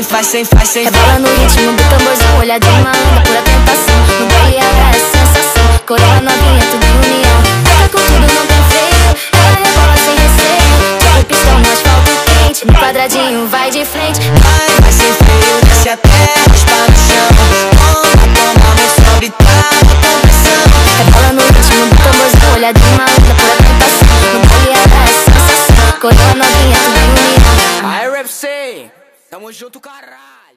Rebola no ritmo do tamborzão, olhar de malandra, pura tentação. No baile é sensação, coroa novinha, tudo em união. Toca com tudo, não tem freio, ela rebola sem receio. Joga o pistão no asfalto quente, no quadradinho vai de frente. Vai sem freio, desce até raspar no chão. Toma, vem sobe, tá com pressão. Rebola no ritmo do tamborzão, olhar de malandra, pura tentação. No baile é sensação, coroa novinha, tudo em união. Aí, Rap Say, tamo junto, caralho.